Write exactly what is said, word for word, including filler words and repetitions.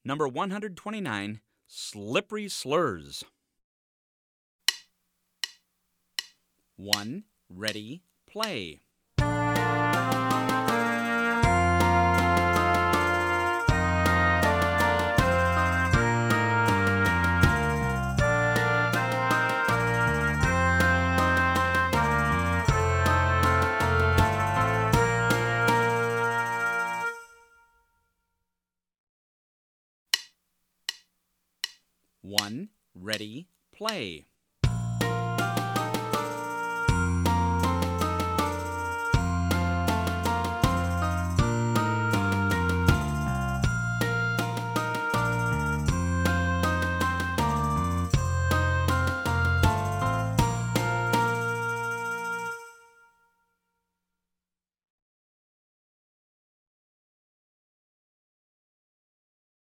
Number one hundred twenty-nine, slippery slurs. One, ready, play. One, ready, play.